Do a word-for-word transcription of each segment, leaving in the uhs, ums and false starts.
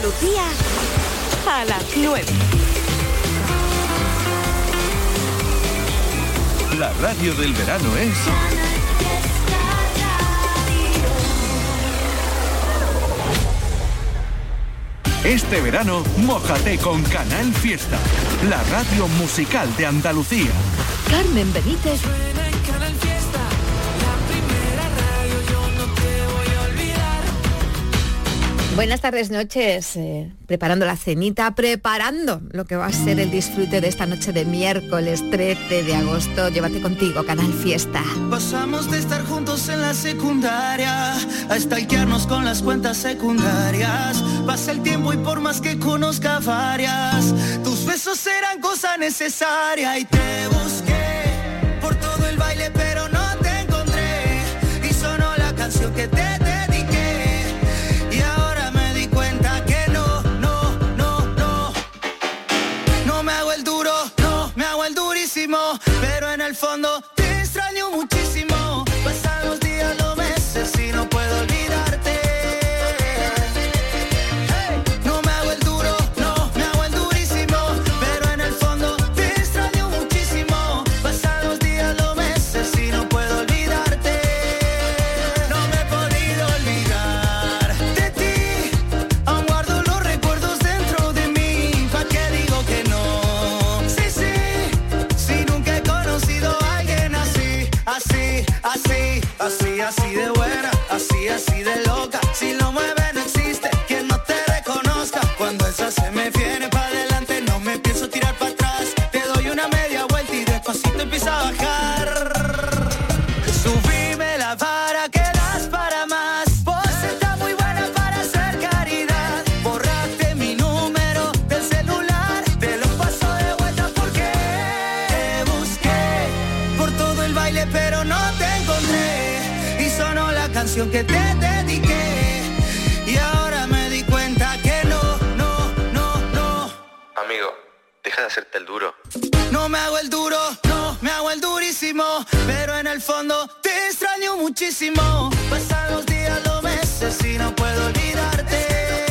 Lucía a las nueve. La radio del verano es... Este verano, mójate con Canal Fiesta, la radio musical de Andalucía. Carmen Benítez. Buenas tardes, noches, eh, preparando la cenita, preparando lo que va a ser el disfrute de esta noche de miércoles trece de agosto. Llévate contigo, Canal Fiesta. Pasamos de estar juntos en la secundaria a stalkearnos con las cuentas secundarias. Pasa el tiempo y por más que conozca varias, tus besos eran cosa necesaria. Y te busqué por todo el baile pero no te encontré, y sonó la canción que te pero en el fondo te extraño muchísimo. Pasan los días, los meses y no puedo olvidarte. Hey, no me hago el duro, no me hago el durísimo, pero en el fondo te extraño muchísimo. Pasan los días, los meses y no puedo olvidarte. No me he podido olvidar de ti, aún guardo los recuerdos dentro de mí. ¿Pa' qué digo que no? Así, así, así de buena, así, así de loca. Si lo mueve no existe quien no te reconozca. Cuando esa se me viene pa' adelante no me pienso tirar para atrás. Te doy una media vuelta y despacito empieza a bajar. Subime la vara que das para más. Vos estás muy buena para hacer caridad. Borraste mi número del celular, te lo paso de vuelta porque te busqué por todo el baile pero no te encontré, y sonó la canción que te dediqué, y ahora me di cuenta que no, no, no, no. Amigo, deja de hacerte el duro. No me hago el duro, no me hago el durísimo, pero en el fondo te extraño muchísimo. Pasan los días, los meses y no puedo olvidarte.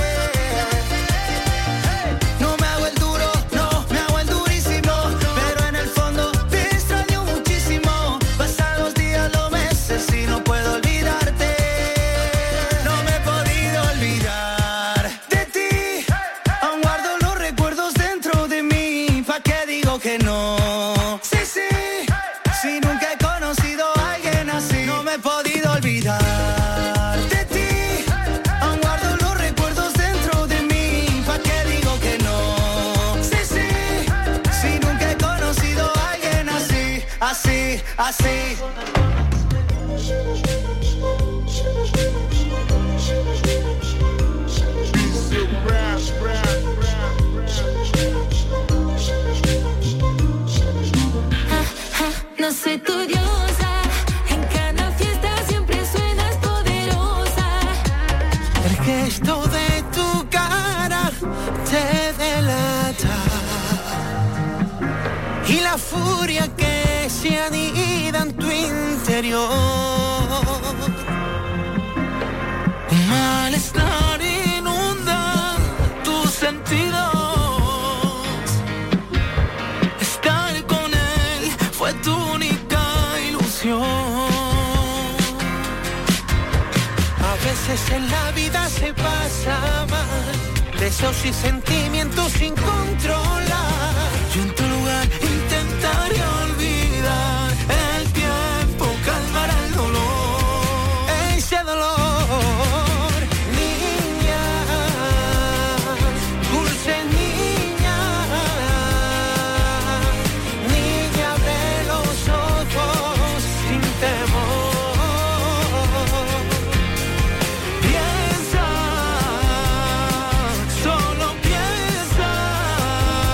Así, así. No soy tu diosa, en cada fiesta siempre suenas poderosa. El gesto de tu cara te delata, y la furia que se anida en tu interior. Un malestar inunda tus sentidos. Estar con él fue tu única ilusión. A veces en la vida se pasa mal, deseos y sentimientos sin controlar. Yo en tu lugar intentaría olvidar, el tiempo calmará el dolor, ese dolor. Niña, dulce niña, niña, abre los ojos sin temor. Piensa, solo piensa.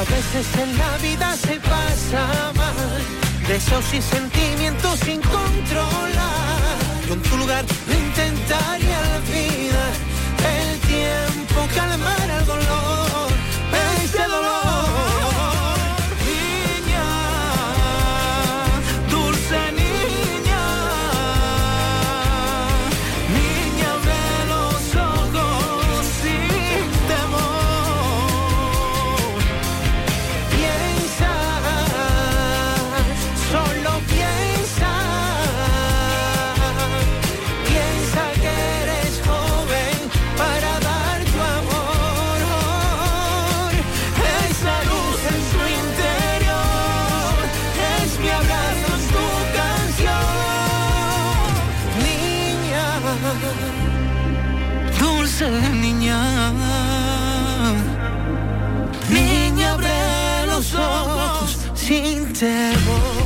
veces en la vida se pasa mal, deseos y sentimientos sin controlar. Yo en tu lugar lo intentaría olvidar, el tiempo calmará el dolor, ese dolor. Niña, dulce niña, niña abre los ojos sin temor. Piensa, solo piensa, piensa que eres joven para dar tu amor. Esa luz en su interior es mi abrazo, es tu canción. Niña, dulce niña, niña abre los ojos sin temor.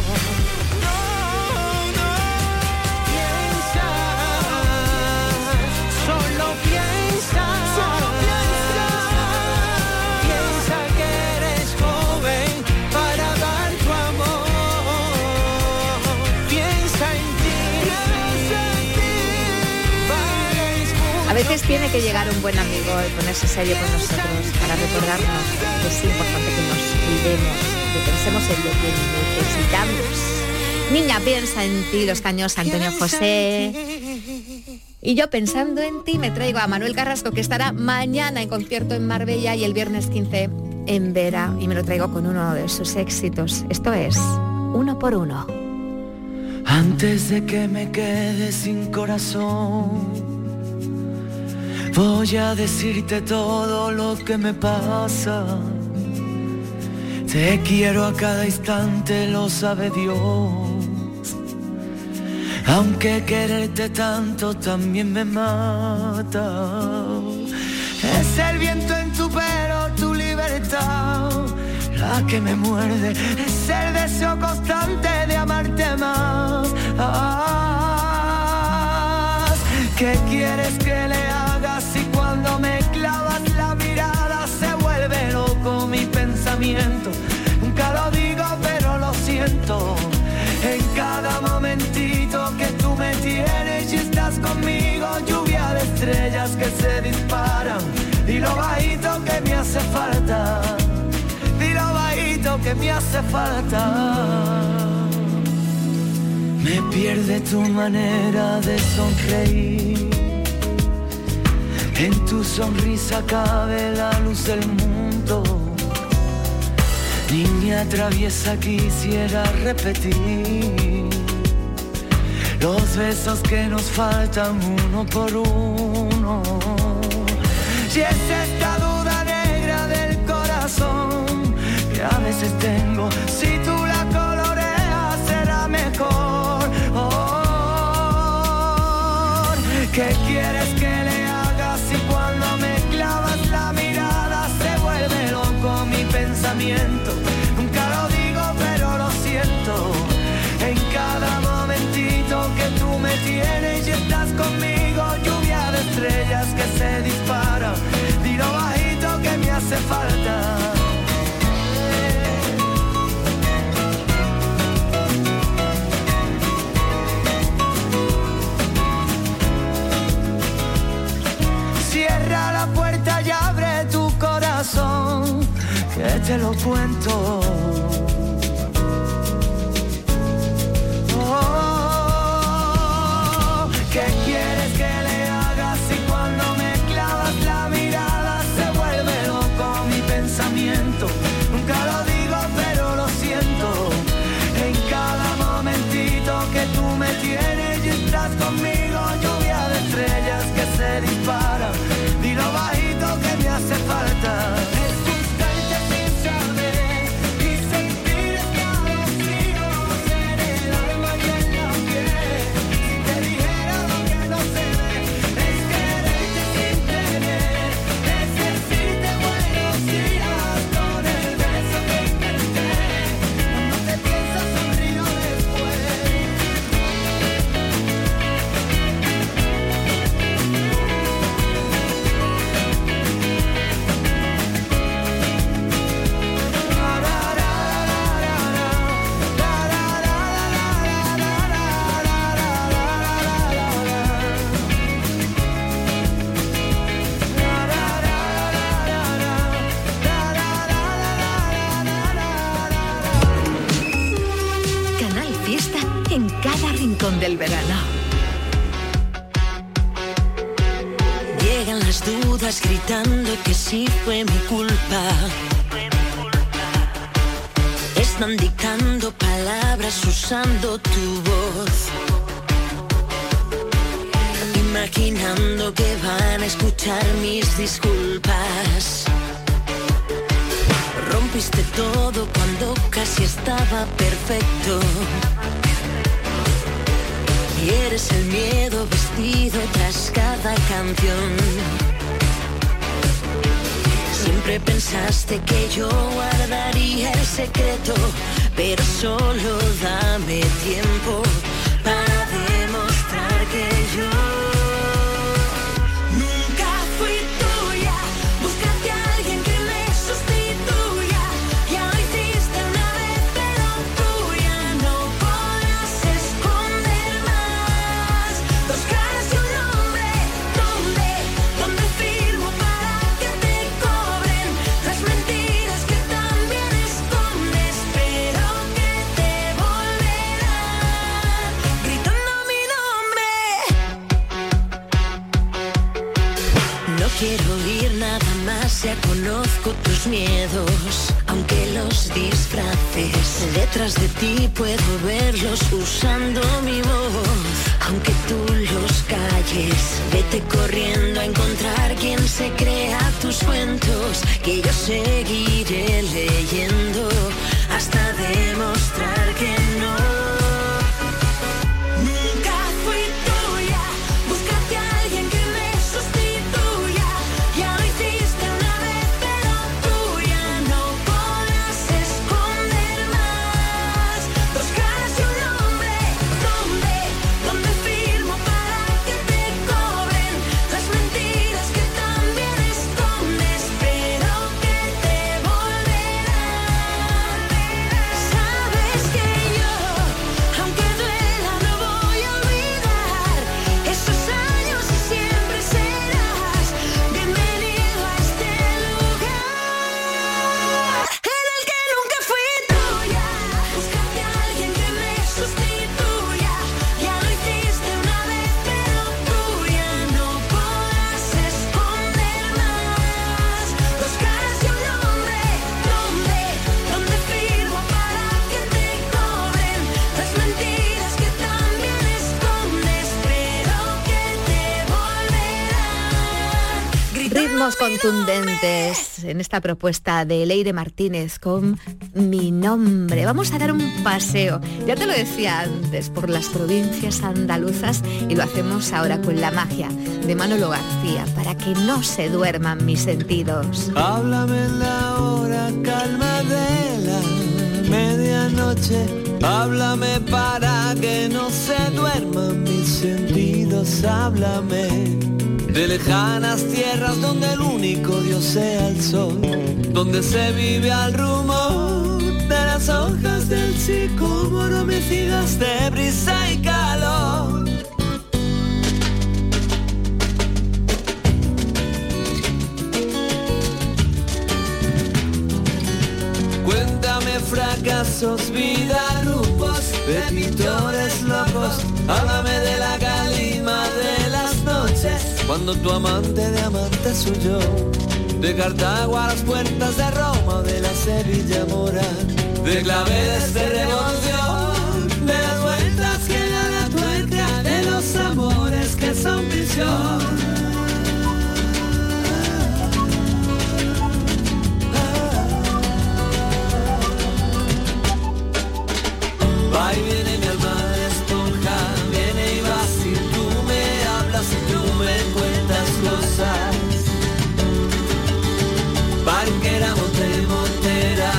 Piensa, solo piensa, solo piensa, piensa que eres joven para dar tu amor. Piensa en ti, piensa en ti, para A veces tiene que llegar un buen amigo y ponerse serio con nosotros para recordarnos que es importante que nos cuidemos, que pensemos en lo que necesitamos. Niña, piensa en ti, Los Caños, Antonio José. Y yo pensando en ti me traigo a Manuel Carrasco, que estará mañana en concierto en Marbella y el viernes quince en Vera, y me lo traigo con uno de sus éxitos. Esto es Uno por Uno. Antes de que me quede sin corazón, voy a decirte todo lo que me pasa. Te quiero a cada instante, lo sabe Dios. Aunque quererte tanto también me mata. Es el viento en tu pelo, tu libertad, la que me muerde. Es el deseo constante de amarte más. ¿Qué quieres que le haga si cuando me clavas la mirada se vuelve loco mi pensamiento? Nunca lo digo pero lo siento. En cada momentito que tú me tienes y estás conmigo, lluvia de estrellas que se disparan. Dilo bajito que me hace falta, dilo bajito que me hace falta. Me pierde tu manera de sonreír, en tu sonrisa cabe la luz del mundo. Niña traviesa, quisiera repetir los besos que nos faltan uno por uno. Si es esta duda negra del corazón que a veces tengo, si tú la coloreas será mejor. Oh, ¿qué quieres que le haga si cuando me clavas la mirada se vuelve loco mi pensamiento? Nunca lo digo pero lo siento. En cada momentito que tú me tienes y estás conmigo, lluvia de estrellas que se disparan. Dilo bajito que me hace falta. Cierra la puerta y abre tu corazón, que te lo cuento. Oh, ¿qué quieres que le haga si cuando me clavas la mirada se vuelve loco mi pensamiento? Nunca lo digo pero lo siento. En cada momentito que tú me tienes y estás conmigo, lluvia de estrellas que se disparan. Dilo bajito que me hace falta. Es buscarte sin saber y sentir del verano. Llegan las dudas gritando que sí fue mi culpa. Están dictando palabras usando tu voz, imaginando que van a escuchar mis disculpas. Rompiste todo cuando casi estaba perfecto. Y eres el miedo vestido tras cada canción. Siempre pensaste que yo guardaría el secreto, pero solo dame tiempo para demostrar que yo nunca fui tuya. Búscate a alguien que me sustituya. Ya lo hiciste una vez, pero tú ya no podrás esconder más. Dos caras y un nombre, ¿dónde? ¿Dónde firmo para que te cobren las mentiras que también escondes, pero que te volverán gritando mi nombre? No quiero oír nada más, ya conozco tus miedos, aunque los disfraces. Detrás de ti puedo verlos usando mi voz, aunque tú los calles. Vete corriendo a encontrar quien se crea tus cuentos, que yo seguiré leyendo hasta demostrar que no. Nunca fui tuya. Búscate a alguien que me sustituya. Ya lo hiciste una vez, pero tú ya no podrás esconder más. Dos caras y un nombre, ¿dónde? ¿Dónde firmo para que te cobren las mentiras que también escondes, pero que te volverán? Sabes que yo, aunque duela, no voy a olvidar esos años y siempre serás bienvenido a este lugar en el que nunca fui tuya. Búscate a alguien que me sustituya. Ya lo hiciste una vez, pero tú ya no podrás esconder más. Dos caras y un nombre, ¿dónde? ¿Dónde firmo para que te cobren las mentiras que también escondes, pero que te volverán gritando Ritmos mi nombre? contundentes en esta propuesta de Leire Martínez con Mi Nombre. Vamos a dar un paseo, ya te lo decía antes, por las provincias andaluzas, y lo hacemos ahora con La Magia de Manolo García, para que no se duerman mis sentidos. Háblame en la hora calma de la medianoche. Háblame para que no se duerman mis sentidos. Háblame de lejanas tierras donde el único Dios sea el sol, donde se vive al rumor de las hojas del sicómoro mecidas de brisa y calor. Cuéntame fracasos, vida, grupos de pintores locos. Háblame de la calima de las noches, cuando tu amante de amante soy yo. De Cartago a las puertas de Roma o de la Sevilla mora, de claveles de revolución, de las vueltas que da la tuerca, de los amores que son visión. Va y viene mi alma de esponja, viene y va si tú me hablas, si tú me cuentas cosas. Barquera, monte, montera,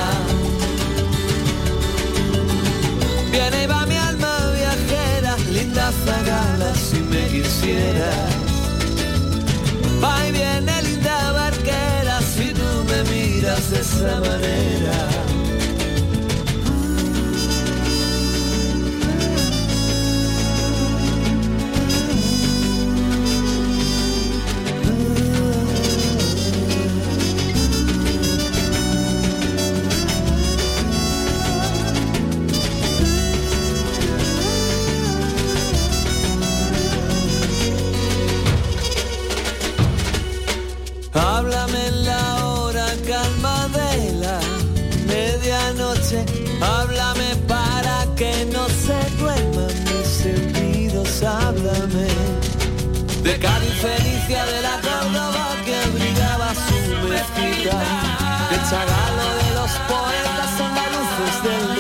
viene y va mi alma viajera, linda zagala si me quisieras. Va y viene linda barquera, si tú me miras de esa manera.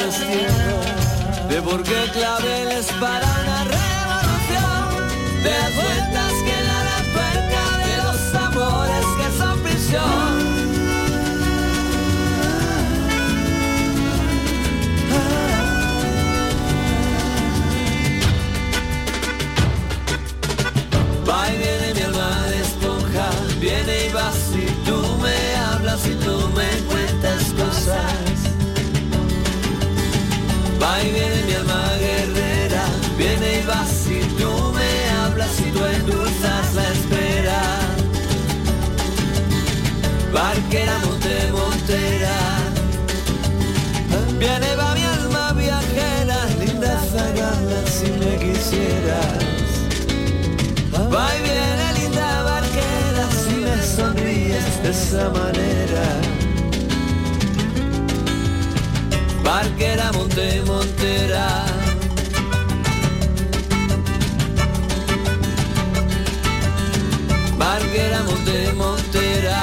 destierro, de por qué claveles para una revolución, de las vueltas que da la tuerca, de los amores que son prisión. Va y viene mi alma de esponja, viene y va si tú me hablas y tú me cuentas cosas. Va y viene mi alma guerrera, viene y va si tú me hablas y tú endulzas la espera. Barquera, monte, montera, viene va mi alma viajera, linda zagala si me quisieras. Va y viene linda barquera si me sonríes de esa manera. Barquera, monte, montera. Barquera, monte, montera.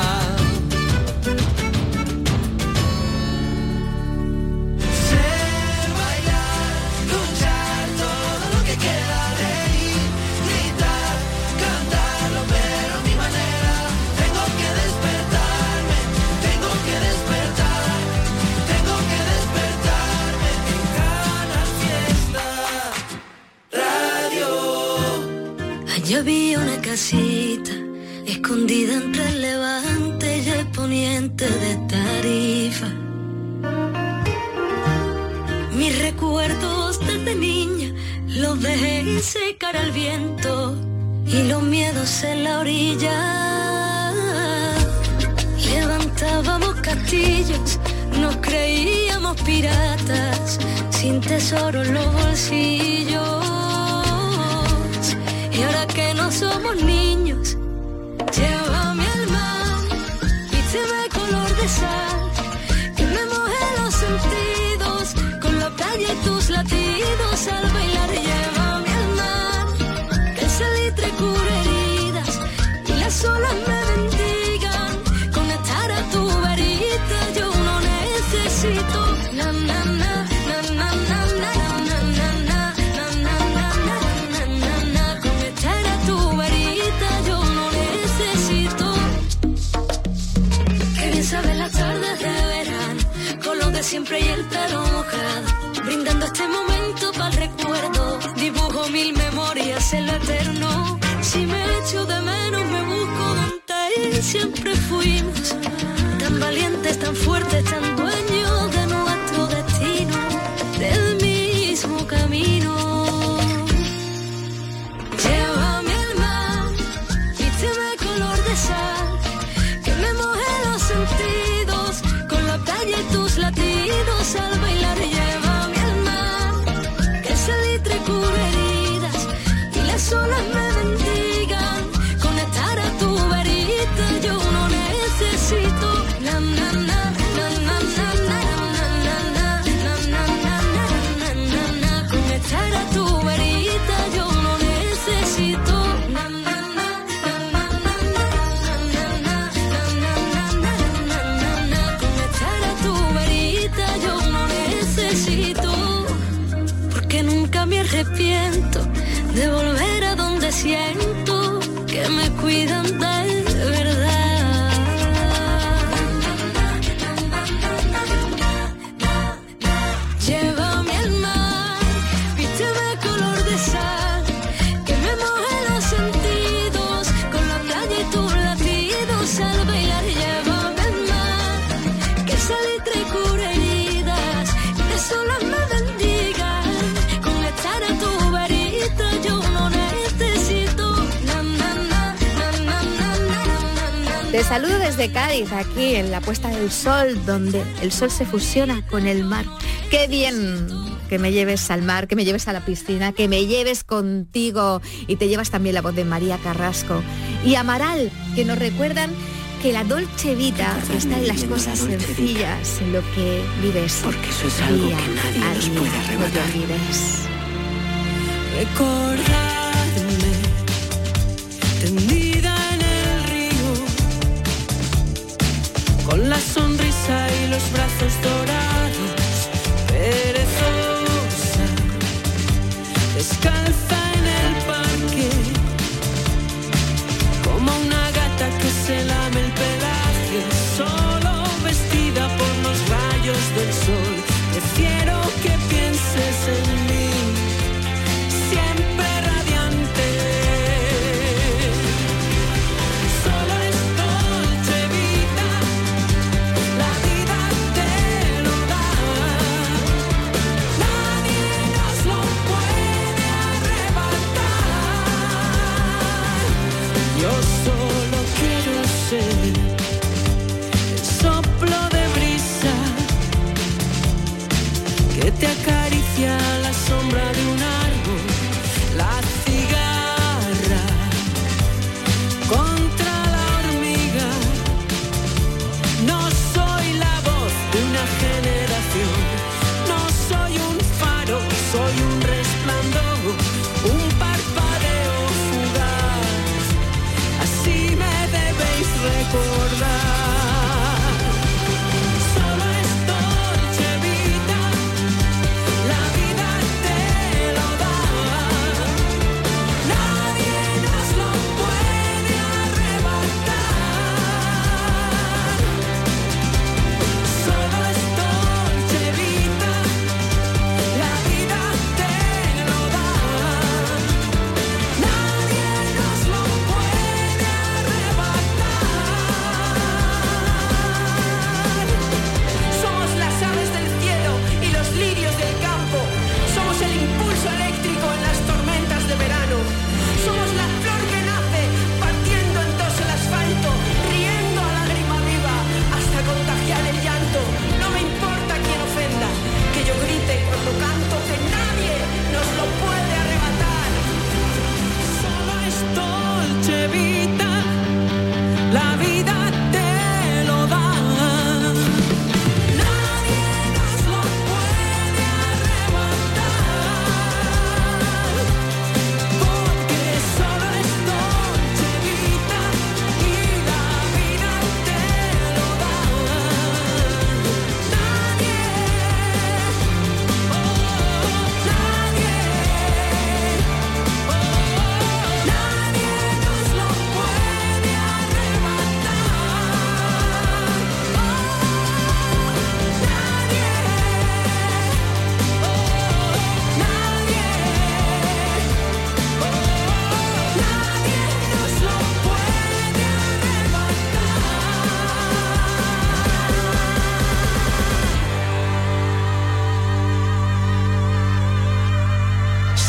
Yo vi una casita escondida entre el levante y el poniente de Tarifa. Mis recuerdos desde niña los dejé secar al viento y los miedos en la orilla. Levantábamos castillos, nos creíamos piratas, sin tesoro en los bolsillos. Y ahora que no somos niños, llévame al mar, vísteme color de sal, que me moje los sentidos, con la playa y tus latidos al bailar. Llévame al mar, que el salitre cure heridas y las olas me bendigan, conectar a tu varita yo no necesito. Na, na, na, na, na, na, na. Sabe las tardes de verano, con lo de siempre y el pelo mojado, brindando este momento para el recuerdo, dibujo mil memorias en lo eterno. Si me echo de menos me busco donde siempre fuimos, tan valientes, tan fuertes, tan dueños de nuestro destino, del mismo camino. Llévame al mar, vísteme color de sal, que me moje sentidos, con la playa y tus latidos al bailar. Llévame al mar, que el salitre cure heridas y las olas me bendigan, conectar a tu varita yo no necesito. Na, na, na, na, na, na, na, na, na, na, na, na, conectar a tu varita yo no necesito. Na, na, porque nunca me arrepiento de volver a donde siento que me cuidan de verdad. Llévame al mar, vísteme color de sal, que me moje los sentidos, con la playa y tus latidos al bailar. Llévame al mar, que el salitre cure heridas y las olas me bendigan, conectar a tu varita yo no necesito. Na, na, na, na, na, na, na, na. Te saludo desde Cádiz, aquí en la puesta del sol, donde el sol se fusiona con el mar. Qué bien que me lleves al mar, que me lleves a la piscina, que me lleves contigo y te llevas también la voz de María Carrasco y Amaral, que nos recuerdan que la dolce vita está en las cosas sencillas, en lo que vives. Porque eso es algo día que nadie a nos día, puede arrebatar. No te olvides. Recordarme tendida en el río, con la sonrisa y los brazos dorados,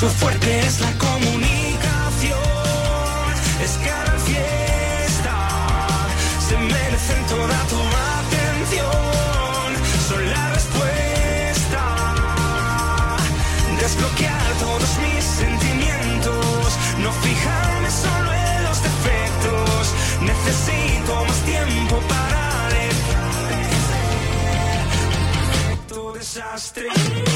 Lo fuerte es la comunicación, es Canal Fiesta, se merecen toda tu atención, son la respuesta, desbloquear todos mis sentimientos, no fijarme solo en los defectos, necesito más tiempo para dejar todo desastre.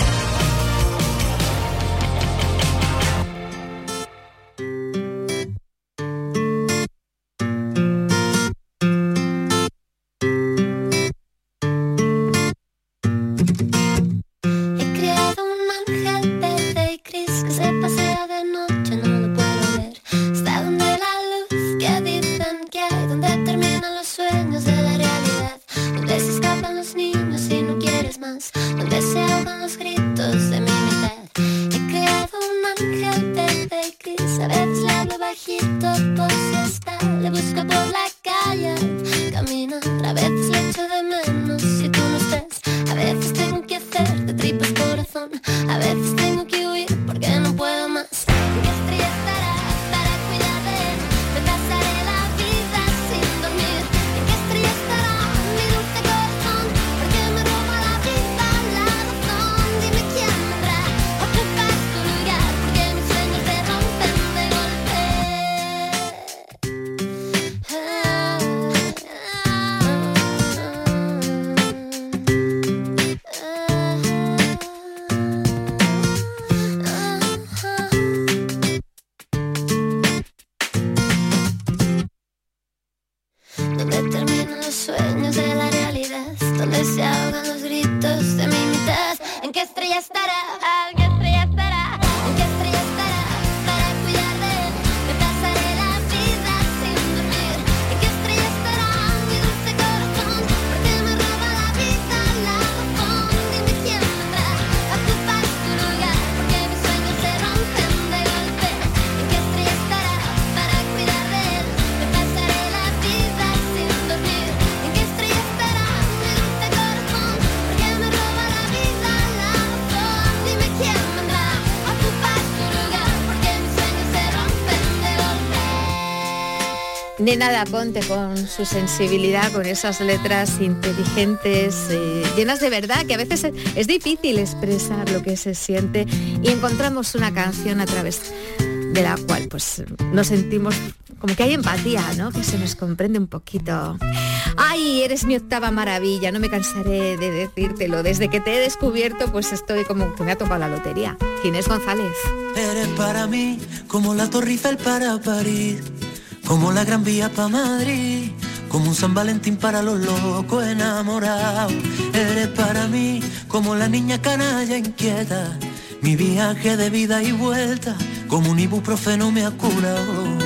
Nena Daconte, con su sensibilidad, con esas letras inteligentes, eh, llenas de verdad, que a veces es, es difícil expresar lo que se siente, y encontramos una canción a través de la cual pues nos sentimos como que hay empatía, ¿no? Que se nos comprende un poquito. Ay, eres mi octava maravilla, no me cansaré de decírtelo. Desde que te he descubierto, pues estoy como que me ha tocado la lotería. Ginés González. Eres para mí como la Torre Eiffel para París, como la Gran Vía para Madrid, como un San Valentín para los locos enamorados. Eres para mí como la niña canalla inquieta, mi viaje de vida y vuelta, como un ibuprofeno me ha curado.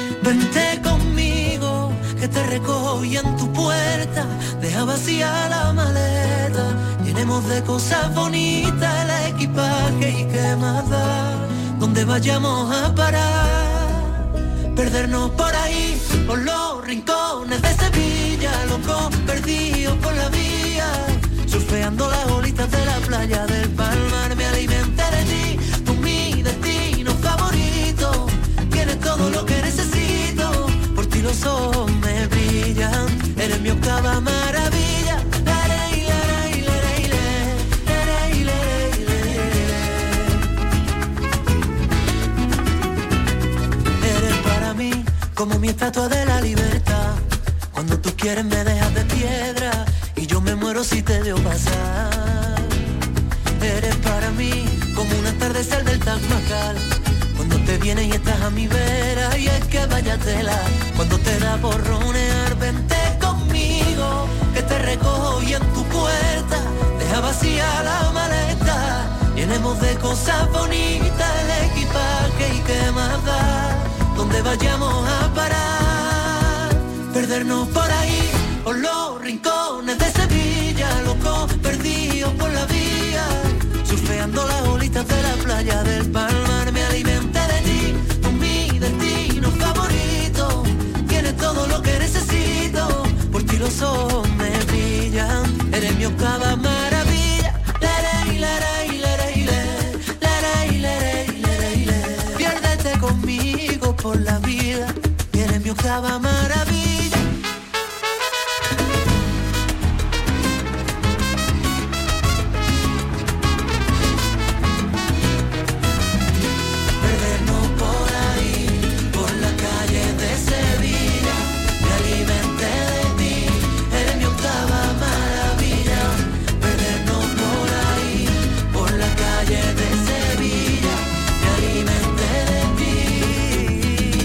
Vente conmigo, que te recojo y en tu puerta, deja vacía la maleta, llenemos de cosas bonitas el equipaje y qué más da, donde vayamos a parar, perdernos por ahí, por los rincones de Sevilla, locos perdidos por la vía, surfeando las olitas de la playa del Palmar, me alimenté de ti, tú mi destino favorito, tienes todo lo que necesito, por ti los ojos me brillan, eres mi octava maravilla. Eres para mí como mi estatua de la libertad, cuando tú quieres me dejas de piedra y yo me muero si te veo pasar. Eres para mí como un atardecer del Taj Mahal, cuando te vienes y estás a mi vera, y es que vaya tela, cuando te da por ronear, vente conmigo, que te recojo y en tu puerta, deja vacía la maleta, llenemos de cosas bonitas el equipaje y qué más da, donde vayamos a parar, perdernos por ahí, por los rincones de Sevilla, locos perdidos por la vía, surfeando las olitas de la playa del Palmar, me alimenté de ti, tú mi destino favorito, tienes todo lo que necesito, por ti los ojos me brillan, eres mi octava maravilla. Eres quédate conmigo por la vida, y eres mi octava maravilla. Perdernos por ahí, por la calle de Sevilla, me alimenté de ti, eres mi octava maravilla. Perdernos por ahí, por la calle de Sevilla, me alimenté de ti.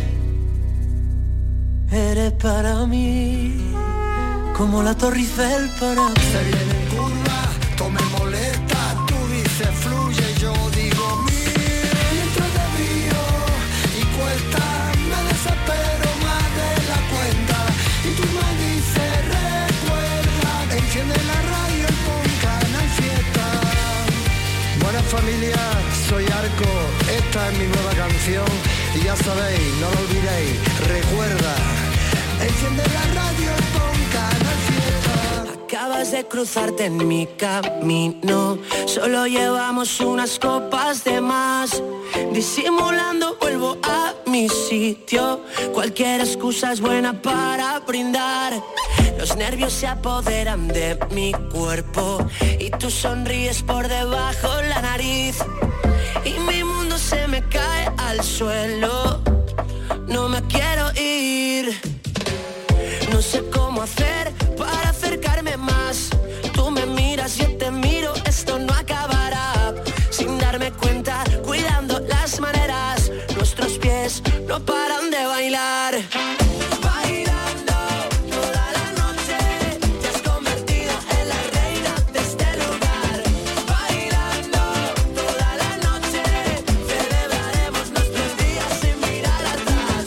Eres para mí como la Torre Eiffel para mí. Se viene en curva, todo me molesta, tú dices fluye, yo digo mil, litros de río y cuesta, me desespero más de la cuenta, y tú me dices recuerda, enciende la radio y pon Canal Fiesta. Buena familia, soy Arco, esta es mi nueva canción, y ya sabéis, no lo olvidéis, recuerda, enciende la radio y pon Canal Fiesta. Acabas de cruzarte en mi camino, solo llevamos unas copas de más. Disimulando vuelvo a mi sitio, cualquier excusa es buena para brindar. Los nervios se apoderan de mi cuerpo y tú sonríes por debajo la nariz, y mi mundo se me cae al suelo. No me quiero ir, no sé cómo hacer para acercarme más. Tú me miras, yo te miro, esto no acabará. Sin darme cuenta, cuidando las maneras, nuestros pies no paran de bailar. Bailando toda la noche, te has convertido en la reina de este lugar. Bailando toda la noche, celebraremos nuestros días sin mirar atrás.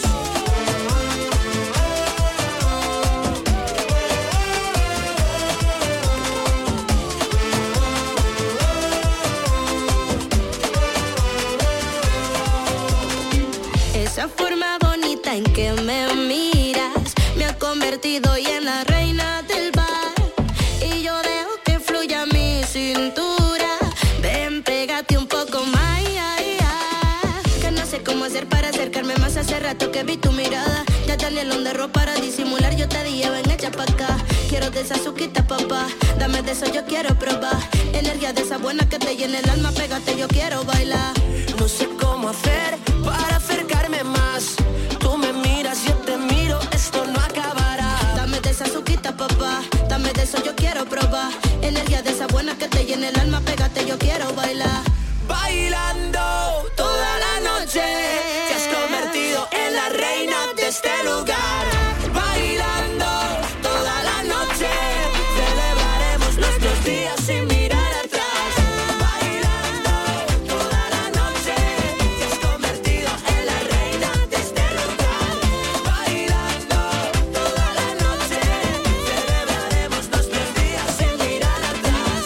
Esa forma bonita en que me miras me ha convertido y en la reina del bar, y yo dejo que fluya mi cintura. Ven, pégate un poco más, ay, ay, que no sé cómo hacer para acercarme más. Hace rato que vi tu mirada, ya tenía el on the road para disimular. Yo te dije ven, echa pa' acá, quiero de esa azuquita, papá, dame de eso, yo quiero probar. Energía de esa buena que te llena el alma, pégate, yo quiero bailar. No sé cómo hacer para acercarme más. Tú me miras, yo te miro, esto no acabará. Dame de esa azuquita, papá, dame de eso, yo quiero probar. Energía de esa buena que te llena el alma, pégate, yo quiero bailar. Bailando toda la noche, te has convertido en la reina de este lugar. Bailando toda la noche, celebraremos nuestros días sin mirar atrás. Bailando toda la noche, te has convertido en la reina de este lugar. Bailando toda la noche, celebraremos nuestros días sin mirar atrás.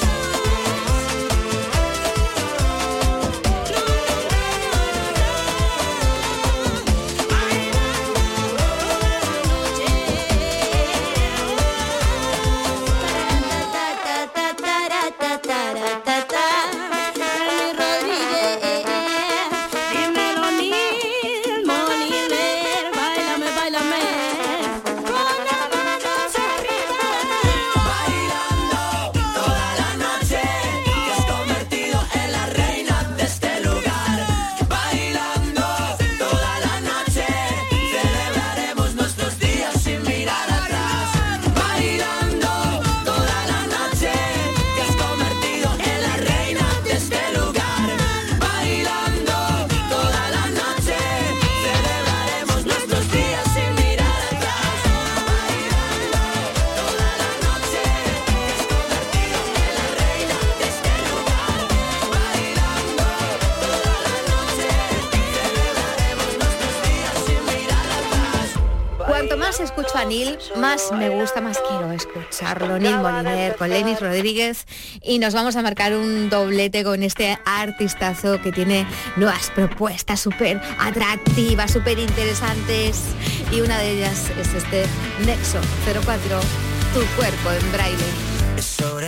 más escucho a Neil, más me gusta, más quiero escucharlo. Neil Moliner con Lenis Rodríguez, y nos vamos a marcar un doblete con este artistazo que tiene nuevas propuestas súper atractivas, súper interesantes, y una de ellas es este Nexo cero cuatro, Tu cuerpo en braille. Es sobre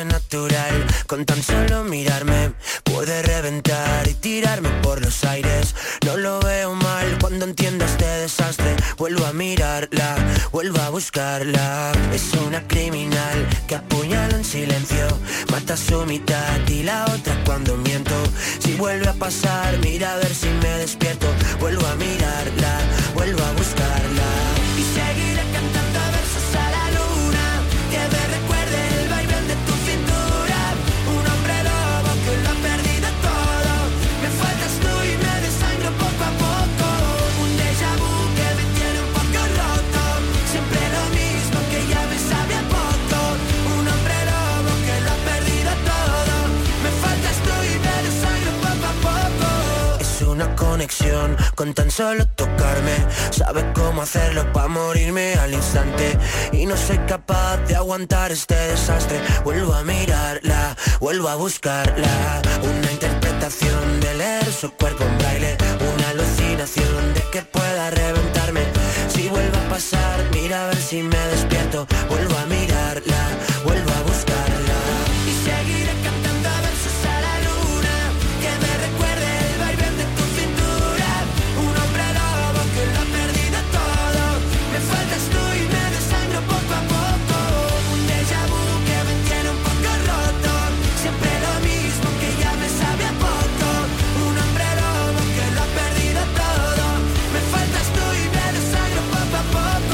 natural. Con tan solo mirarme puede reventar y tirarme por los aires. No lo veo mal cuando entiendo este desastre. Vuelvo a mirarla, vuelvo a buscarla. Es una criminal que apuñala en silencio, mata a su mitad y la otra cuando miento. Si vuelve a pasar, mira a ver si me despierto. Vuelvo a mirarla, vuelvo a buscarla. Y seguiré cantando versos a la luna, que me recuerde el vaivén de tu cintura. Un hombre lobo que lo ha perdido todo. Me faltas tú y me desangro poco a poco. Un déjà vu que me tiene un poco roto. Siempre lo mismo que ya me sabe a poco. Un hombre lobo que lo ha perdido todo. Me faltas tú y me desangro poco a poco. Es una conexión con tan solo tocarme. Sabe cómo hacerlo pa' morirme al instante. Y no soy capaz de aguantar este desastre. Vuelvo a mirarla, vuelvo a buscarla. Una interpretación de leer su cuerpo en braille. Una alucinación de que pueda reventarme. Si vuelve a pasar, mira a ver si me despierto. Vuelvo a mirarla, vuelvo a buscarla. Y seguiré cantando versos a la luna, que me recuerde el vaivén de tu cintura. Un hombre lobo que lo ha perdido todo. Me faltas tú y me desangro poco a poco. Un déjà vu que me tiene un poco roto. Siempre lo mismo que ya me sabe a poco. Un hombre lobo que lo ha perdido todo. Me faltas tú y me desangro poco a poco.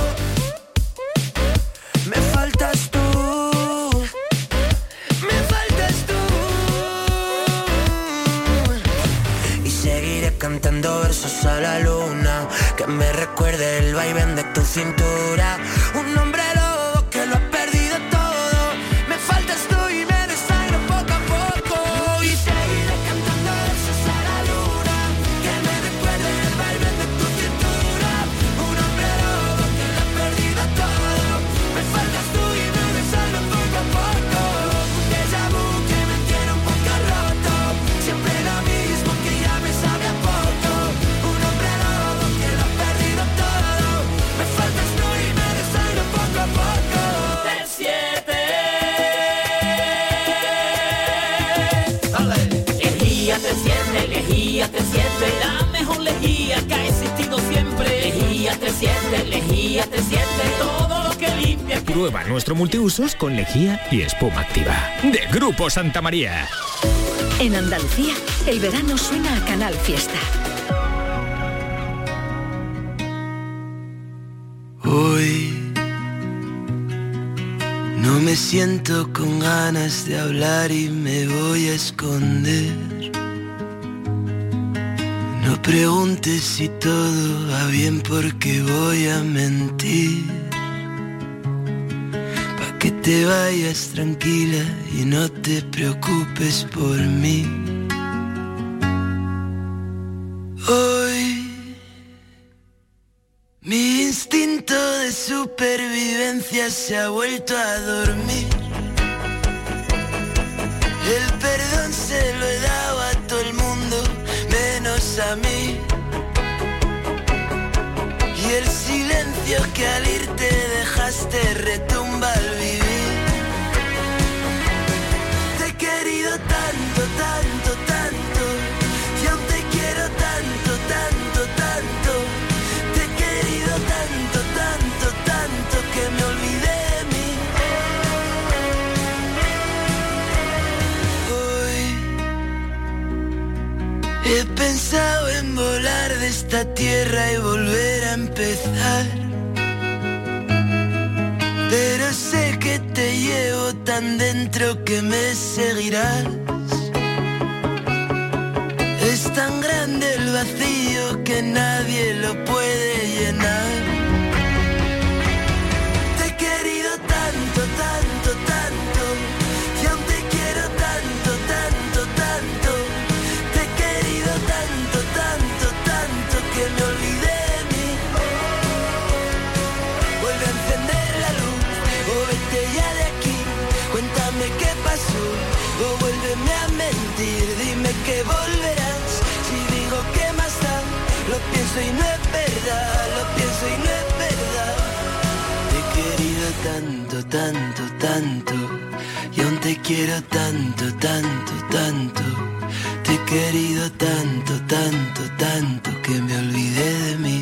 Me faltas tú. Me faltas tú. Y seguiré cantando versos a la luna, que me recuerde el vaivén de tu cintura. Un hombre lobo que lo ha perdido todo. Me faltas tú y me desangro poco a poco. Y seguiré cantando versos a la luna, que me recuerde el vaivén de tu cintura. Un hombre lobo que lo ha perdido todo. Me faltas tú y me desangro poco a poco. Un déjà vu que me tiene un poco roto. Siempre lo mismo que ya me sabe a poco. Un hombre lobo que lo ha perdido todo. Me faltas tú y me desangro poco a poco. T siete. Lejía T siete, lejía T siete, la mejor lejía que ha existido siempre. Lejía T siete, lejía T siete, todo lo que limpia. Prueba nuestro multiusos con lejía y espuma activa. De Grupo Santa María. En Andalucía, el verano suena a Canal Fiesta. Hoy no me siento con ganas de hablar y me voy a esconder. No preguntes si todo va bien porque voy a mentir. Pa' que te vayas tranquila y no te preocupes por mí. Hoy mi instinto de supervivencia se ha vuelto a dormir. El perdón se lo he dado a todo el mundo, menos a mí. Y el silencio que al irte dejaste retumba al vivir. Te he querido tanto, tanto, tanto, y aún te quiero tanto, tanto, tanto. Te he querido tanto, tanto, tanto, que me olvidé de mí. Hoy he pensado en volar de esta tierra y volver a empezar. Pero sé que te llevo tan dentro que me seguirás. Es tan grande el vacío que nadie lo puede llenar. Te he querido tanto, tanto, tanto, y aún te quiero tanto, tanto, tanto. Te he querido tanto, tanto, tanto, que me olvidé de mí. Vuelve a encender la luz, o vete ya de aquí. Cuéntame qué pasó, o vuélveme a mentir. Dime que volverás, si digo que más da. Lo pienso y no es verdad, lo pienso y no es verdad. Te querido tanto, tanto, tanto. Y aún te quiero tanto, tanto, tanto. Te he querido tanto, tanto, tanto que me olvidé de mí.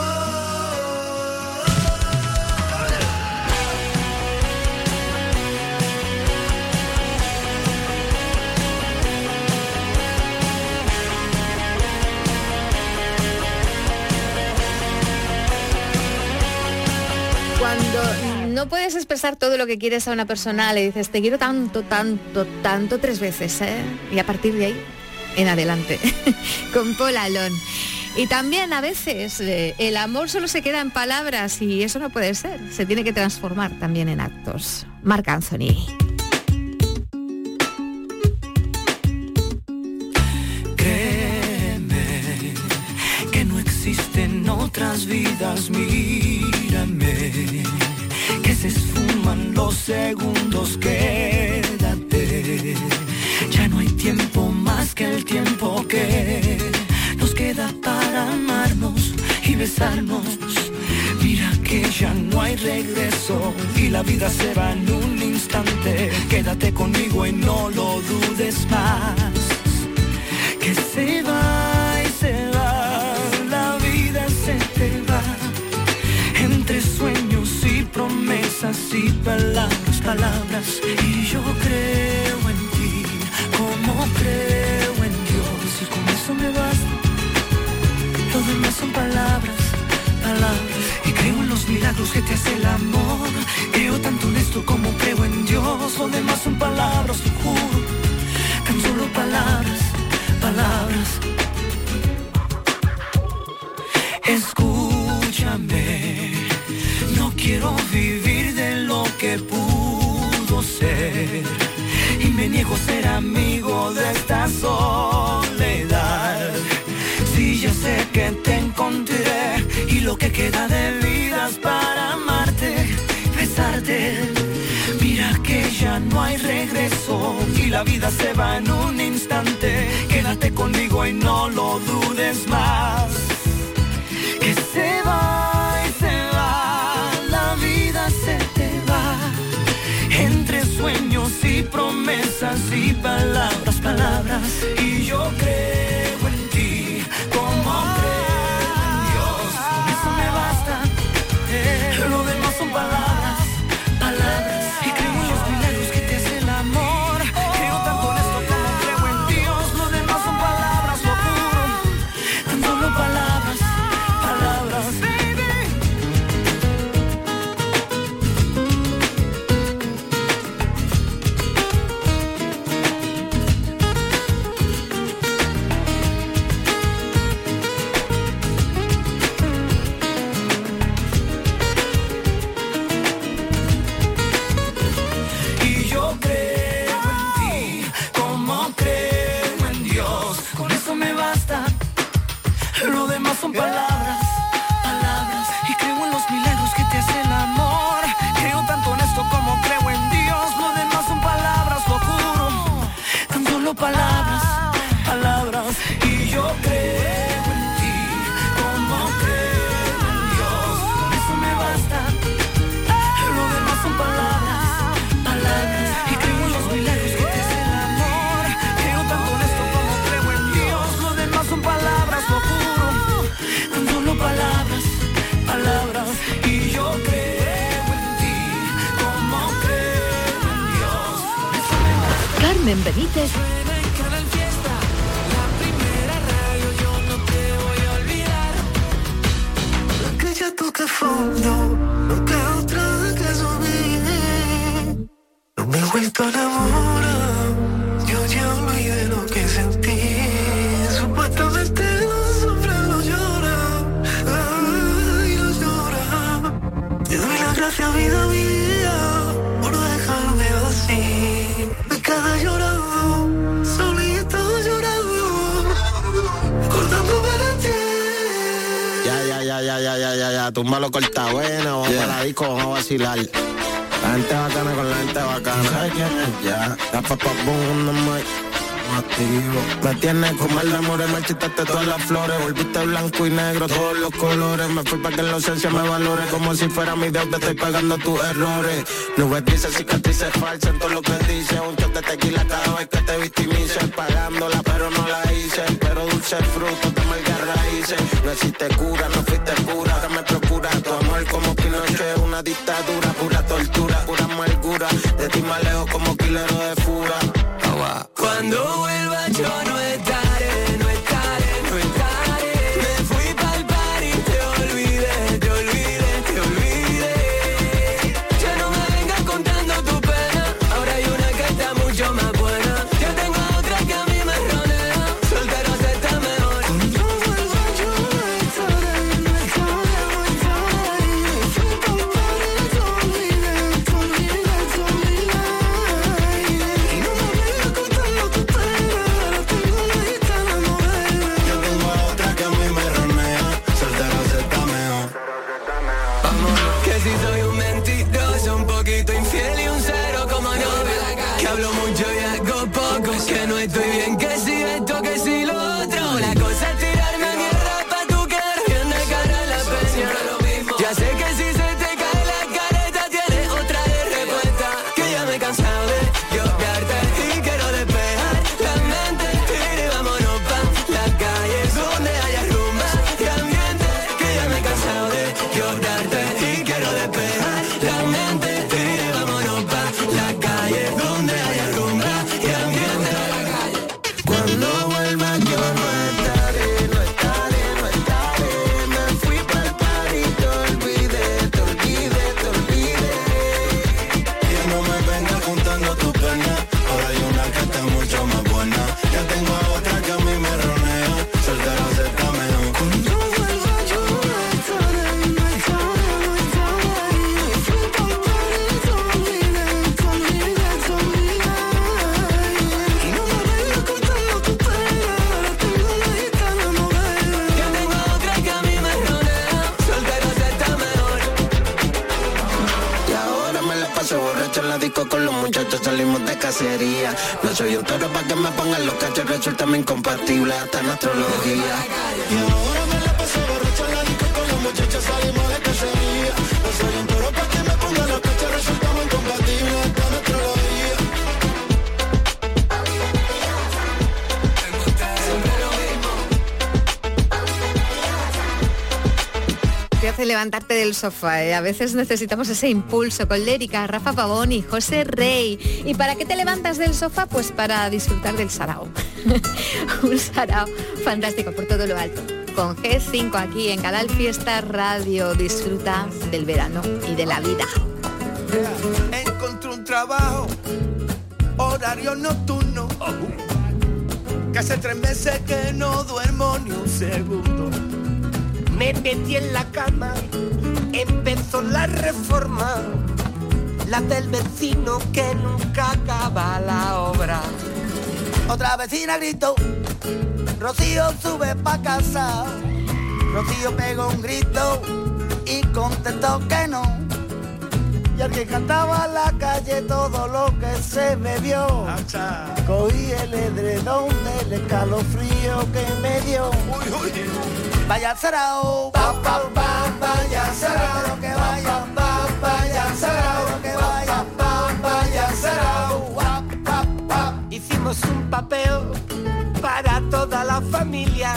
Cuando no puedes expresar todo lo que quieres a una persona, le dices, te quiero tanto, tanto, tanto, tres veces, ¿eh? Y a partir de ahí, en adelante, con Paul Alon. Y también a veces eh, el amor solo se queda en palabras y eso no puede ser, se tiene que transformar también en actos. Marc Anthony. Créeme que no existen otras vidas, mírame, que se esfuman los segundos, quédate. Ya no hay tiempo más que el tiempo que nos queda para amarnos y besarnos. Mira que ya no hay regreso y la vida se va en un instante. Quédate conmigo y no lo dudes más. Que se va y se va, la vida se te va. Entre sueños y promesas y palabras, palabras. Y yo creo en ti, como creo en Dios. Y con eso me basta, lo demás son palabras, palabras. Y creo en los milagros que te hace el amor. Creo tanto en esto como creo en Dios. Lo demás son palabras, lo juro, tan solo palabras, palabras. Escúchame, no quiero vivir de lo que pudo ser. Y me niego a ser amigo de esta soledad. Si yo sé que te encontré y lo que queda de vida es para amarte, besarte. Mira que ya no hay regreso y la vida se va en un instante. Quédate conmigo y no lo dudes más. Que se va y se va, la vida se te va. Entre sueños y promesas y palabras, palabras. Y yo creo en ti, como creo en Dios. Con eso me basta, eh, lo demás son palabras, palabras. Y creo en los milagros que te hace el amor. Creo tanto en esto como creo en Dios. Lo demás son palabras, lo juro, tan solo palabras, palabras. Y yo creo en ti, como creo en Dios. Con eso me basta, lo demás son palabras, palabras. Y creo en los milagros que te hace el amor. Creo tanto en esto como creo en Dios. Lo demás son palabras, lo juro, tan solo palabras, palabras. Y yo creo en ti, como creo en Dios. Con eso me basta, lo demás son palabras, palabras. Y creo en los milagros que te hace el amor. Creo tanto en esto como creo en Dios. Lo demás son palabras, lo juro, tan solo palabras, palabras. Y yo creo en ti, como creo en Dios. Con eso me basta. Carmen Benítez. Suena en Canal Fiesta, la primera radio, yo no te voy a olvidar. La que ya toca fondo, no queda otra que subir. No me he vuelto a enamorar, yo ya olvidé lo que sentí. Supuestamente no sufre, lo llora, ay, lo llora. Te doy las gracias, vida mía, por dejarme así. Me quedé llorando, solito llorando, acordándome de ti. Ya, ya, ya, ya, ya, ya, ya, ya, túmbalo corta buena, vamos yeah. a la disco, vamos a vacilar. La gente bacana con la gente bacana. ¿Sabes quién es? Ya, ya, pa, pa, boom, on the mic. activo. Me tienes como el amor, marchitaste todas las flores. Volviste blanco y negro, todos los colores. Me fui para que en la ausencia me valore. Como si fuera mi deuda, estoy pagando tus errores. Nubes grises, cicatrices falsas en todo lo que dices. Un shot de tequila cada vez que te victimices. Pagándola pero no la hice. Pero dulce fruto, te malga raíces. No existe cura, no fuiste pura. Ahora me procura tu amor como Pinochet. Una dictadura, pura tortura, pura amargura. De ti me alejo como kilero de fura. Cuando vuelva yo no estaré, no estaré, no estaré. Me fui pa'l party, te olvidé, te olvidé, te olvidé. Ya no me vengas contando tu pena, ahora hay una que está mucho más buena. Yo tengo otra que a mí me ronea, soltero se está mejor. Cuando vuelva yo no estaré, no estaré, no estaré. Me fui pa'l party, te olvidé, te olvidé, te olvidé. Y no me vengas contando tu pena, ahora tengo la gitana moderna. Yo tengo a otra que a mí me ronea. Soltero se está mejor. Que si soy un mentiroso, un poquito infiel y un cero como no. Que hablo mucho y hago poco, que no estoy bien, que si esto, que si lo otro. La cosa es tirarme mierda pa' tú quedar bien de cara a la peña. Ya sé que si se te cae la careta tienes otra de respuesta. Que ya me he cansado de llorarte y quiero despejar la mente. Y vámonos pa' la calle donde haya rumba y ambiente. Que ya me he cansado de llorarte y quiero despejar la mente. Y vámonos pa' la calle donde haya rumba y ambiente. Cuando vuelva yo no estaré, no estaré, no estaré. Me fui pa'l party, te olvidé, te olvidé, te olvidé. Ya no me vengas contando tu pena, ahora hay una que está mucho más buena. Ya tengo a otra que a mí me ronea, soltero se está mejor. Cuando vuelva yo no estaré, no estaré, no estaré. Me fui pa'l party, te olvidé, te olvidé, te olvidé. Y no me vengas contando tu pena, ahora tengo la gitana moderna. Yo tengo otra que a mí me ronea, soltero se está mejor. Y ahora me la paso borracho en la disco con los muchachos, salimos de cacería. No soy un toro pa' que me pongan los cachos, resulta incompatible hasta en astrología. Y ahora me la paso borracho en la disco con los muchachos, salimos de cacería. No soy un toro pa' que me pongan los cachos, resulta incompatible hasta en astrología. Te hace levantarte del sofá, ¿eh? A veces necesitamos ese impulso con Lérica, Rafa Pavón y José Rey. ¿Y para qué te levantas del sofá? Pues para disfrutar del sarao. Un sarao fantástico por todo lo alto. Con G cinco aquí en Canal Fiesta Radio. Disfruta del verano y de la vida. Encontré un trabajo, horario nocturno, que hace tres meses que no duermo ni un segundo. Me metí en la cama, empezó la reforma, la del vecino que nunca acaba la obra. Otra vecina gritó, Rocío sube pa' casa. Rocío pegó un grito y contestó que no. Y al que cantaba en la calle todo lo que se bebió. Cogí el edredón del escalofrío que me dio. Vaya sarao, pa, pa, pa, vaya sarao, que vaya, pa, vaya sarao, que vaya, pa, vaya sarao, pa, pa, pa. Hicimos un papeo para toda la familia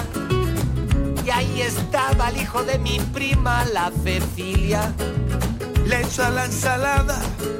y ahí estaba el hijo de mi prima, la Cecilia. Le echó a la ensalada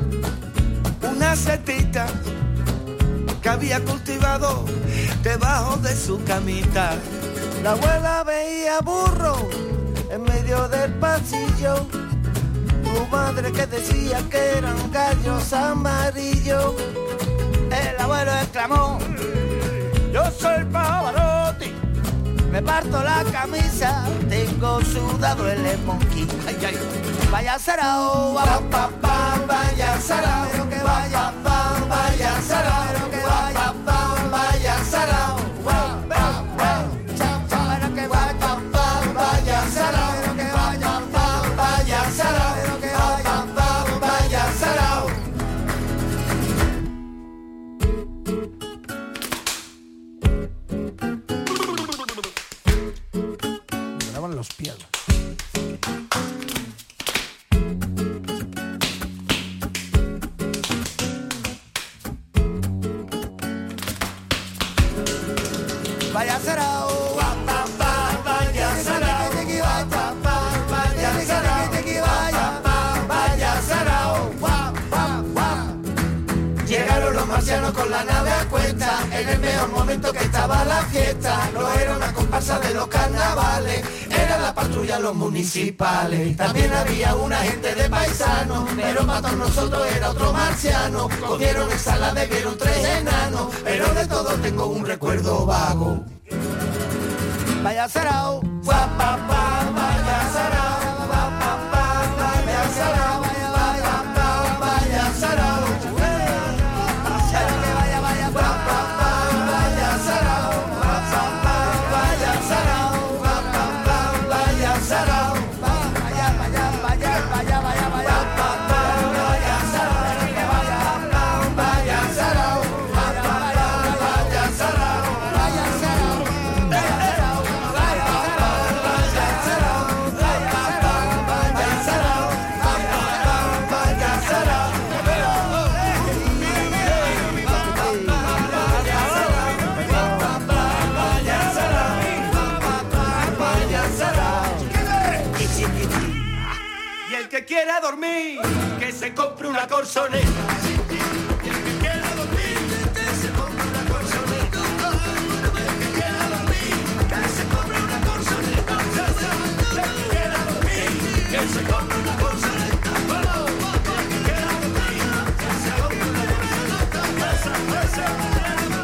una setita que había cultivado debajo de su camita. La abuela veía burro en medio del pasillo. Tu madre que decía que eran gallos amarillos. El abuelo exclamó, yo soy Pavarotti, me parto la camisa, tengo sudado el esmonquín. Ay, ay. Vaya sarao, pa, pa, pa, vaya sarao, que vaya, pa, vaya sarao, que vaya, pa, vaya sarao, pa, pa, pa, cha, cha, que vaya, pa, vaya sarao, que vaya, pa, vaya sarao, que vaya, pa, vaya sarao. Vaya sarao, pa pa pa, vaya sarao, pa pa pa, vaya sarao, vaya pa, vaya sarao, pa pa pa. Llegaron los marcianos con la nave a cuesta, en el mejor momento que estaba la fiesta. No era una comparsa de los carnavales, era la patrulla los municipales. También había una gente de paisanos, pero para todos nosotros era otro marciano. Comieron ensalada y vieron tres enanos, pero de todo tengo un recuerdo vago. Vaya sarao, pa pa pa, vaya sarao, pa pa pa, vaya sarao, vaya pa, vaya sarao. Vaya, vaya, pa pa pa, vaya sarao, pa pa pa, vaya sarao, pa pa pa, vaya sarao. Vaya, vaya, vaya, vaya, vaya, vaya, pa pa, vaya sarao, vaya pa, vaya sarao, pa pa pa, vaya sarao, vaya sarao, vaya sarao. Y el que quiera dormir, que se compre una Corsoneta. Y el que quiera dormir, que se compre una Corsoneta. El que quiera dormir, que se compre una Corsoneta. El que quiera dormir, que se compre una Corsoneta. El que quiera dormir, que se compre una Corsoneta.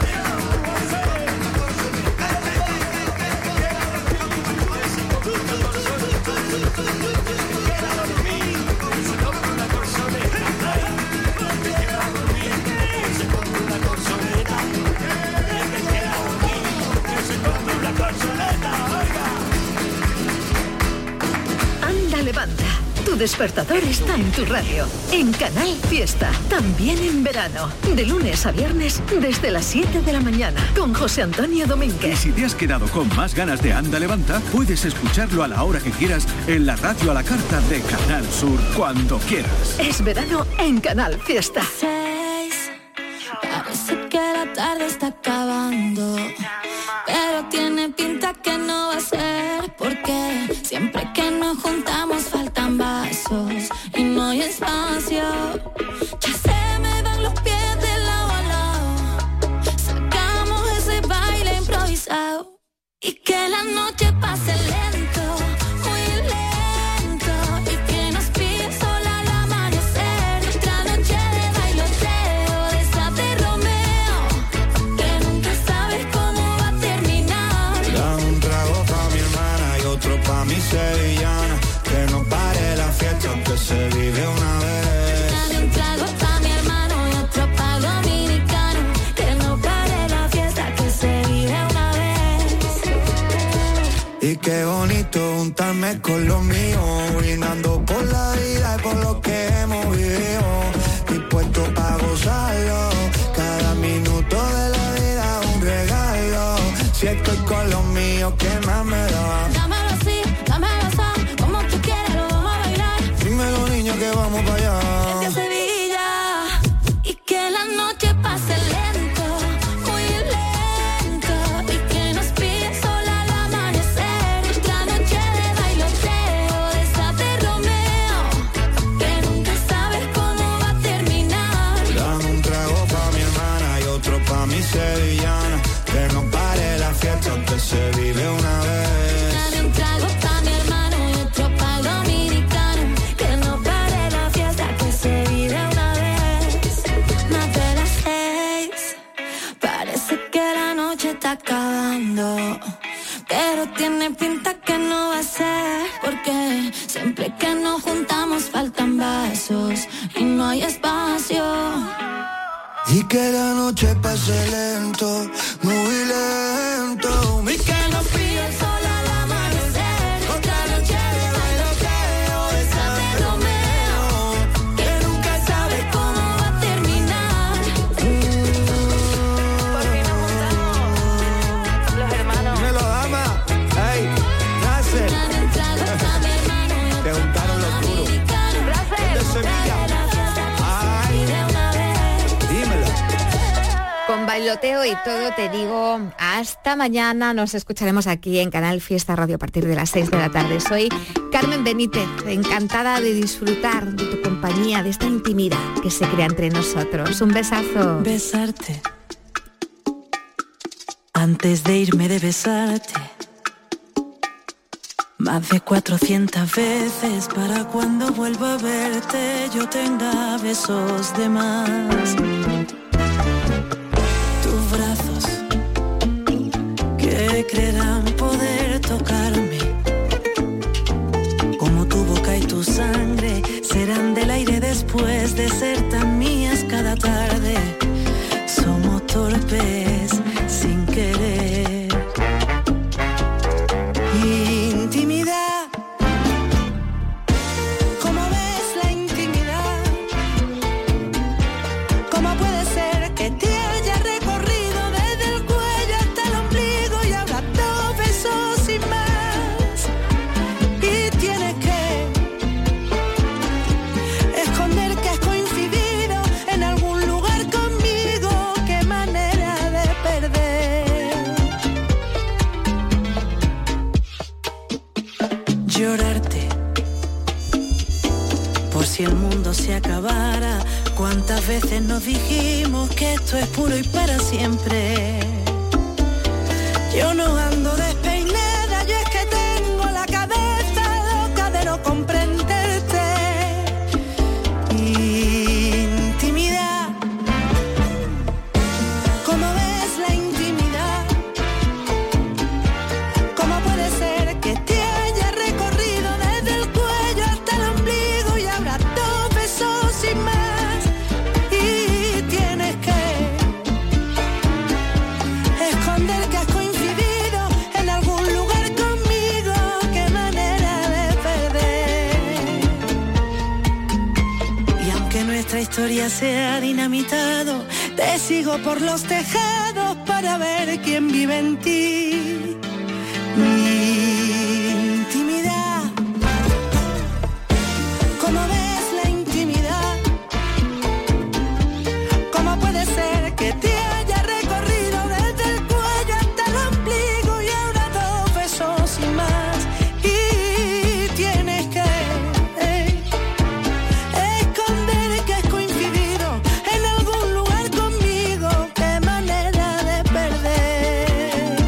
Anda, levanta. Tu despertador está en tu radio. En Canal Fiesta. También en verano. De lunes a viernes desde las siete de la mañana. Con José Antonio Domínguez. Y si te has quedado con más ganas de Anda, levanta, puedes escucharlo a la hora que quieras en la radio a la carta de Canal Sur cuando quieras. Es verano en Canal Fiesta. Seis. Parece que la tarde está acabando, pero tiene pinta que no va a ser, porque siempre que nos juntamos faltan vasos y no hay espacio. Ya se me van los pies de lado a lado, sacamos ese baile improvisado y que la noche pase lento, muy lento, y que nos pille sola al amanecer. Nuestra noche de bailoteo, de esa de Romeo, que nunca sabes cómo va a terminar. Dame un trago pa' mi hermana y otro pa' mi sevillana, que no pare la fiesta aunque se vive una vez. Dame un trago pa' mi hermano y otro pa' dominicano, que no pare la fiesta que se vive una vez. Y qué bonito juntarme con los míos, brindando por la vida y por lo que hemos vivido, dispuesto a gozarlo, cada minuto de la vida un regalo. Si estoy con los míos, ¿qué más me da? Dámelo así, dámelo así, como tú quieras lo vamos a bailar. Dímelo, niño, que vamos para allá. Desde Sevilla, y que la noche pase lento, muy lento, y que nos pille sola al amanecer. Nuestra noche de bailoteo, de esa de Romeo, que nunca sabes cómo va a terminar. Dame un trago pa' mi hermana y otro pa' mi sevillana, que no pare la fiesta aunque se vive una vez. Dame un trago pa' mi hermano y otro pa' dominicano, que no pare la fiesta que se vive una vez. Más de las seis, parece que la noche está acabando, pero tiene pinta que no va a ser, porque siempre que nos juntamos faltan vasos y no hay espacio. Y que la noche pase lento, muy lento. Y que nos pille sola al amanecer. Otra noche de bailoteo, de esa de Romeo, que nunca sabes cómo va a terminar. Porque nos juntamos los hermanos. Me lo ama, ey, nace. Dame un trago pa' mi hermano bailoteo y todo, te digo hasta mañana. Nos escucharemos aquí en Canal Fiesta Radio a partir de las seis de la tarde. Soy Carmen Benítez, encantada de disfrutar de tu compañía, de esta intimidad que se crea entre nosotros. Un besazo. Besarte. Antes de irme de besarte más de cuatrocientas veces, para cuando vuelva a verte yo tenga besos de más. Tus brazos que creerán poder tocarme, como tu boca y tu sangre serán del aire después de ser tan mías cada tarde. Somos torpes sin querer. Intimidad, ¿cómo ves la intimidad? ¿Cómo puede ser que te haya recorrido desde el cuello hasta el ombligo y habrá dos besos y más? Y tienes que esconder que has coincidido en algún lugar conmigo. Qué manera de perder. Llorarte por si el mundo se acabara. Cuántas veces nos dijimos que esto es puro y para siempre. Yo no ando despeinada, yo es que tengo la cabeza loca de no comprenderte. Intimidad, ¿cómo ves la intimidad? ¿Cómo puede ser que te haya recorrido desde el cuello hasta el ombligo y habrá dos besos y más? Y tienes que esconder que has coincidido en algún lugar conmigo. Qué manera de perder. Y aunque nuestra historia sea dinamitado, te sigo por los tejados para ver quién vive en ti. Intimidad, ¿cómo ves la intimidad? ¿Cómo puede ser que te haya recorrido desde el cuello hasta el ombligo y ahora dos besos y más? Y tienes que eh, esconder que has coincidido en algún lugar conmigo. Qué manera de perder.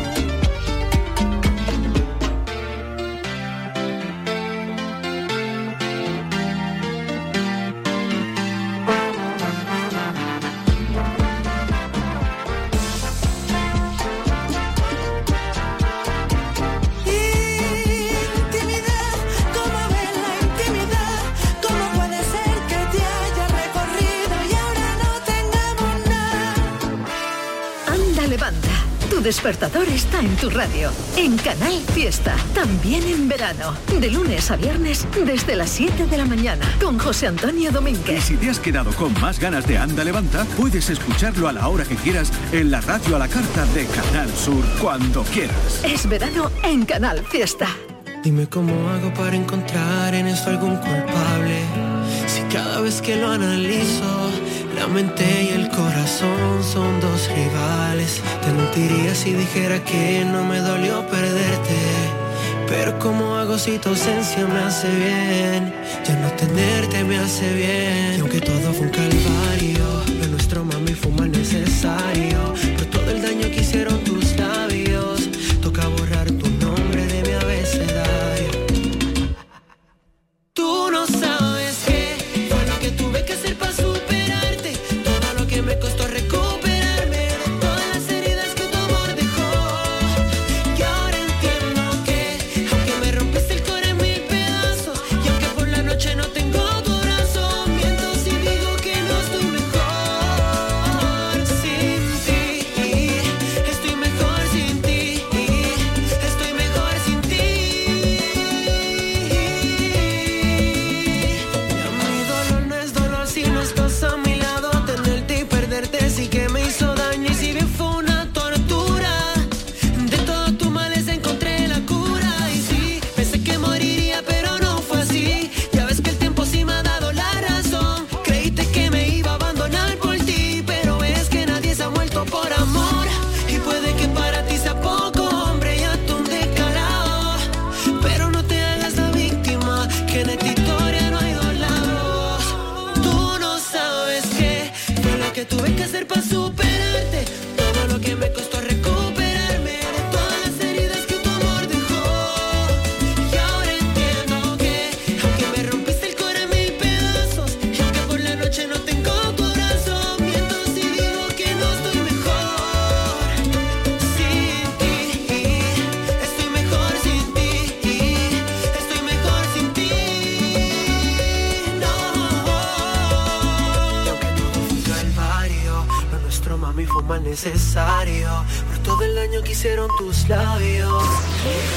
Intimidad, ¿cómo ves la intimidad? ¿Cómo puede ser que te haya recorrido y ahora no tengamos nada? Anda, levanta. Tu despertador está en tu radio. En Canal Fiesta. También en verano. De lunes a viernes desde las siete de la mañana. Con José Antonio Y Domínguez. si te has quedado con más ganas de Anda Levanta, puedes escucharlo a la hora que quieras en la radio a la carta de Canal Sur cuando quieras. Es verano en Canal Fiesta. Dime cómo hago para encontrar en esto algún culpable. Si cada vez que lo analizo, la mente y el corazón son dos rivales. Te mentiría si dijera que no me dolió perderte. Pero cómo hago si tu ausencia me hace bien. Ya no tenerte me hace bien. Y aunque todo fue un calvario, lo nuestro, mami, fue mal necesario. Por todo el daño que hicieron tus labios, toca borrar tu nombre de mi abecedario. Tú no sabes qué fue lo que tuve que hacer para superarte. Todo lo que me costó recuperarme de todas las heridas que tu amor dejó. Y ahora entiendo que aunque me rompiste el corazón en mil pedazos, y aunque por la noche no tengo tu brazo, miento si digo que no estoy mejor. hacer para superarte? Todo lo que me costó recuperarme de todas las heridas que tu amor dejó. Y ahora entiendo que aunque me rompiste el corazón en mil pedazos, y aunque por la noche no tengo tu abrazo, miento si digo que no estoy mejor sin ti. Estoy mejor sin ti. Estoy mejor sin ti. No. Y aunque todo fue calvario, lo nuestro, mami, fue mal necesario por todo el daño que hicieron tus labios.